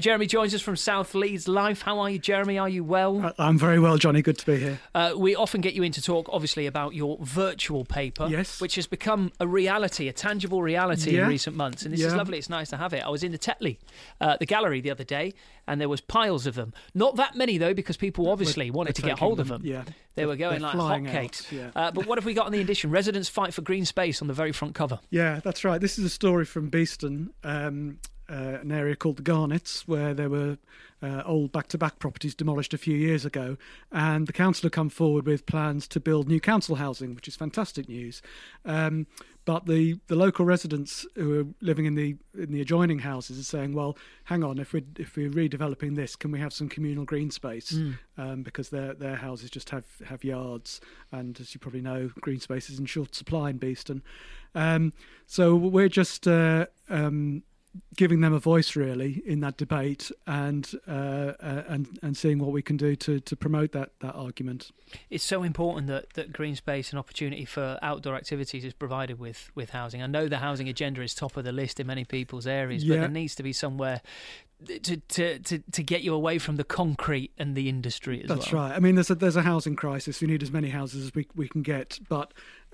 Jeremy joins us from South Leeds Life. How are you, Jeremy? Are you well? I'm very well, Johnny. Good to be here. We often get you in to talk, obviously, about your virtual paper, yes, which has become a reality, a tangible reality in recent months. And this is lovely. It's nice to have it. I was in the Tetley, the gallery the other day, and there was piles of them. Not that many, though, because people obviously wanted to get hold of them. Yeah. They were going like hotcakes. Yeah. But what have we got on the edition? Residents fight for green space on the very front cover. Yeah, that's right. This is a story from Beeston, an area called the Garnets, where there were old back-to-back properties demolished a few years ago, and the council have come forward with plans to build new council housing, which is fantastic news. But the local residents who are living in the adjoining houses are saying, well, hang on, if we're redeveloping this, can we have some communal green space? Because their houses just have yards, and as you probably know, green space is in short supply in Beeston. So we're just giving them a voice, really, in that debate, and seeing what we can do to promote that argument. It's so important that green space and opportunity for outdoor activities is provided with housing. I know the housing agenda is top of the list in many people's areas, but there needs to be somewhere to get you away from the concrete and the industry as well. That's right. I mean, there's a housing crisis. We need as many houses as we can get, but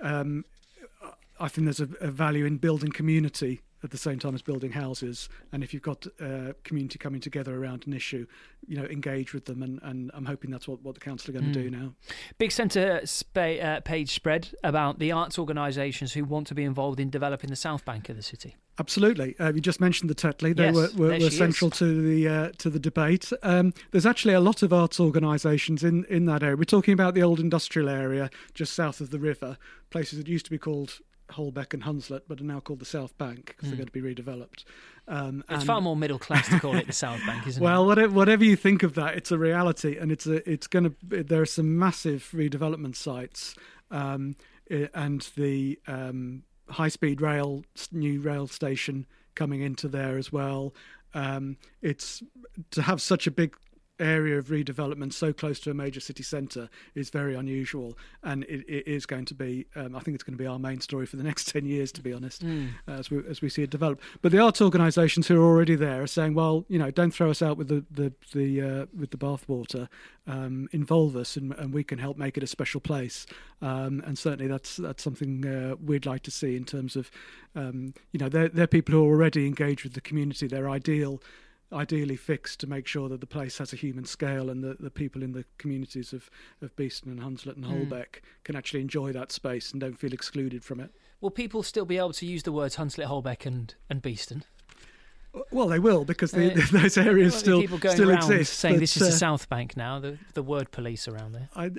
I think there's a value in building community at the same time as building houses, and if you've got community coming together around an issue, engage with them, and I'm hoping that's what the council are going to do now. Big centre page spread about the arts organisations who want to be involved in developing the South Bank of the city. Absolutely. You just mentioned the Tetley. They were central to the debate. There's actually a lot of arts organisations in that area. We're talking about the old industrial area just south of the river, places that used to be called Holbeck and Hunslet, but are now called the South Bank because they're going to be redeveloped. It's far more middle class to call it the South Bank, isn't it? Well, whatever you think of that, it's a reality, and there are some massive redevelopment sites, and the high-speed new rail station coming into there as well. It's to have such a big area of redevelopment so close to a major city centre is very unusual, and it is going to be I think it's going to be our main story for the next 10 years, to be honest, as we see it develop. But the arts organisations who are already there are saying, well, don't throw us out with the bathwater, involve us, and we can help make it a special place, and certainly that's something we'd like to see in terms of they're people who are already engaged with the community. They're ideally fixed to make sure that the place has a human scale, and the people in the communities of Beeston and Hunslet and Holbeck can actually enjoy that space and don't feel excluded from it. Will people still be able to use the words Hunslet, Holbeck and Beeston? Well, they will, because those areas still exist. Saying this is the South Bank now, the word police around there.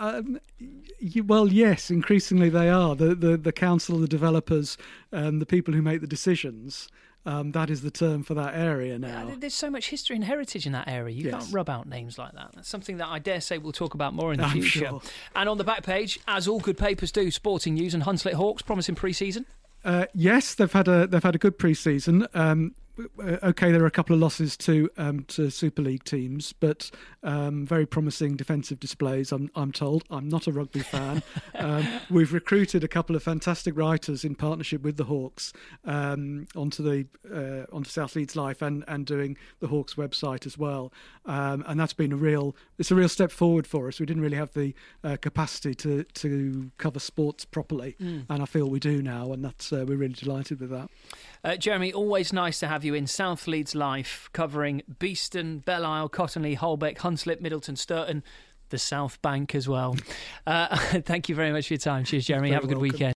Well, yes, increasingly they are. The council, the developers, the people who make the decisions. That is the term for that area now. Yeah, there's so much history and heritage in that area. You can't rub out names like that. That's something that I dare say we'll talk about more in the future. Sure. And on the back page, as all good papers do, sporting news and Hunslet Hawks promising pre-season. Yes, they've had a good pre-season. Okay, there are a couple of losses to Super League teams, but very promising defensive displays, I'm told. I'm not a rugby fan. We've recruited a couple of fantastic writers in partnership with the Hawks onto South Leeds Life and doing the Hawks website as well. And that's been a real step forward for us. We didn't really have the capacity to cover sports properly, and I feel we do now, and that's we're really delighted with that. Jeremy, always nice to have you in South Leeds Life, covering Beeston, Belle Isle, Cottonley, Holbeck, Hunslet, Middleton, Sturton, the South Bank as well. Thank you very much for your time. Cheers, Jeremy. Have a good weekend.